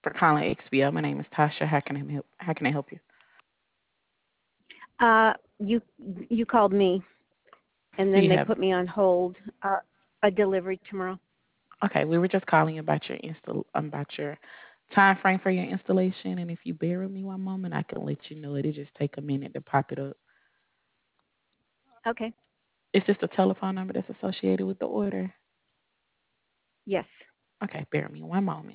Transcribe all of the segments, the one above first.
For calling XBO. My name is Tasha. How can I help you? You called me, and Do then you they have put me on hold. A delivery tomorrow. Okay, we were just calling you about your time frame for your installation, and if you bear with me one moment, I can let you know. It'll just take a minute to pop it up. Okay. Is this the telephone number that's associated with the order? Yes. Okay, bear with me one moment.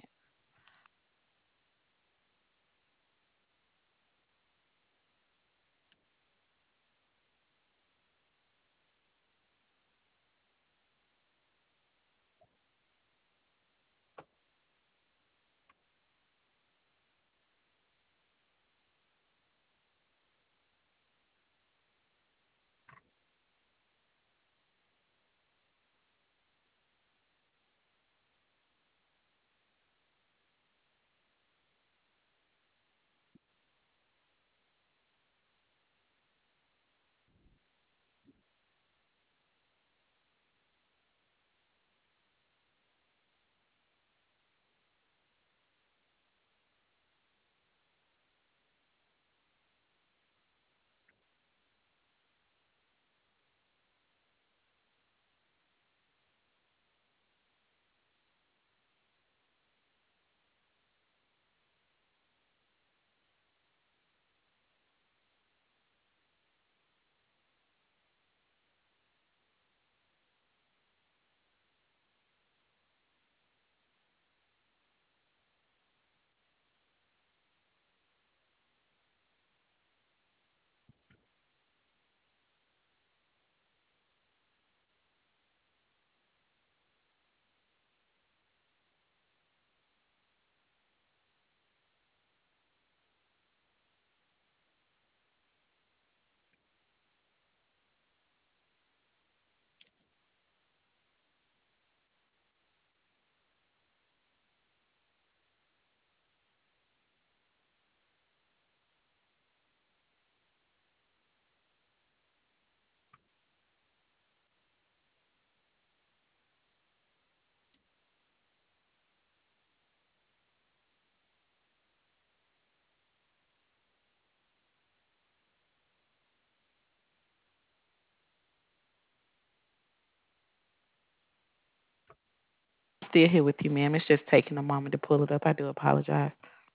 Still here with you, ma'am. It's just taking a moment to pull it up. I do apologize.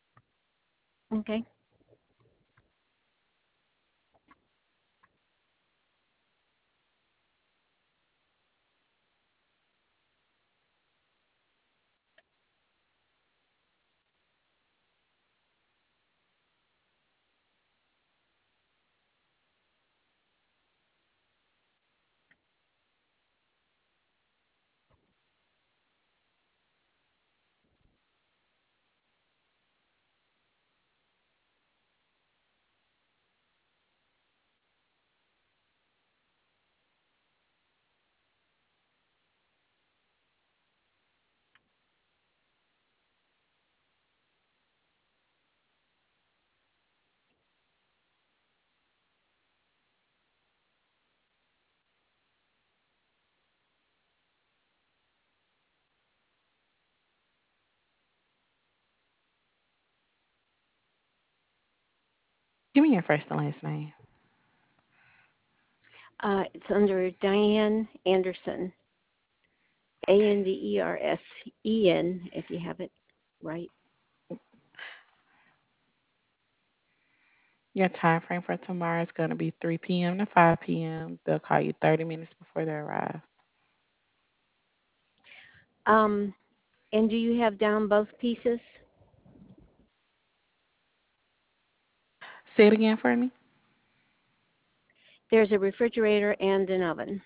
Okay. Give me your first and last name. It's under Diane Anderson. Andersen, if you have it right. Your time frame for tomorrow is going to be 3 p.m. to 5 p.m. They'll call you 30 minutes before they arrive. Um, and do you have down both pieces? Say it again for me. There's a refrigerator and an oven.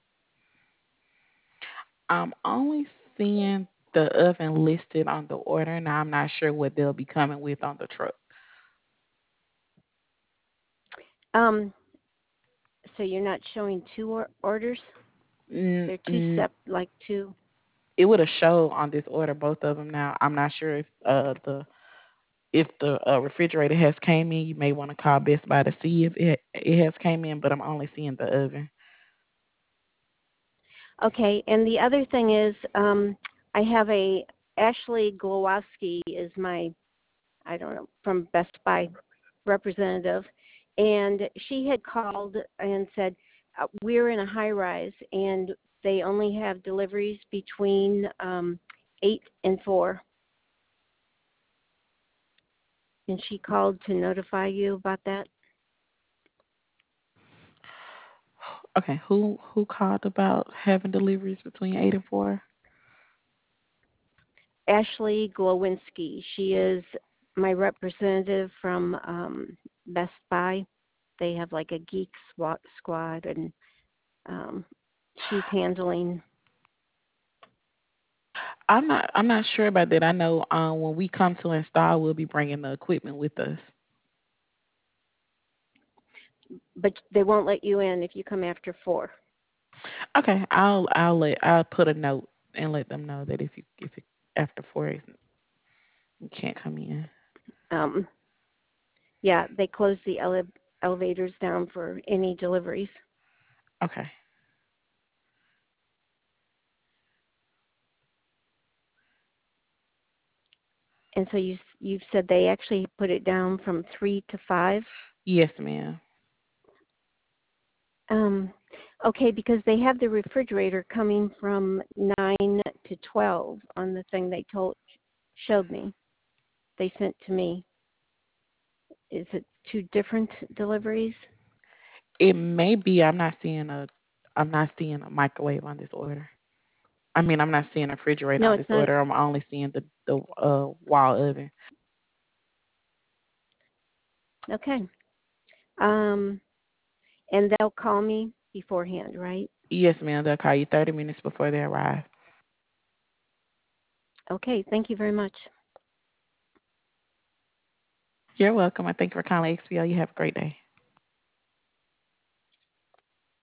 I'm only seeing the oven listed on the order. Now I'm not sure what they'll be coming with on the truck. Um, so you're not showing two orders? Mm, They're two mm, sep like two. it would have showed on this order both of them. Now I'm not sure if the refrigerator has came in. You may want to call Best Buy to see if it has came in, but I'm only seeing the oven. Okay, and the other thing is, I have a Ashley Glowowski is my, I don't know, from Best Buy representative, and she had called and said, we're in a high rise and they only have deliveries between 8 and 4. And she called to notify you about that. Okay, who called about having deliveries between 8 and 4? Ashley Glowinski. She is my representative from Best Buy. They have like a geek squad, and she's handling. I'm not sure about that. I know when we come to install, we'll be bringing the equipment with us. But they won't let you in if you come after 4. Okay, I'll put a note and let them know that if it after 4 you can't come in. Um, yeah, they close the elevators down for any deliveries. Okay. And so you've said they actually put it down from 3 to 5. Yes, ma'am. Um, okay, because they have the refrigerator coming from 9 to 12 on the thing they showed me. They sent to me. Is it 2 different deliveries? It may be I'm not seeing a microwave on this order. I mean, I'm not seeing a refrigerator No, on it's this not. order. I'm only seeing the wall oven. Okay. Um, and they'll call me beforehand, right? Yes, ma'am. They'll call you 30 minutes before they arrive. Okay. Thank you very much. You're welcome. I thank you for calling XPO. You have a great day.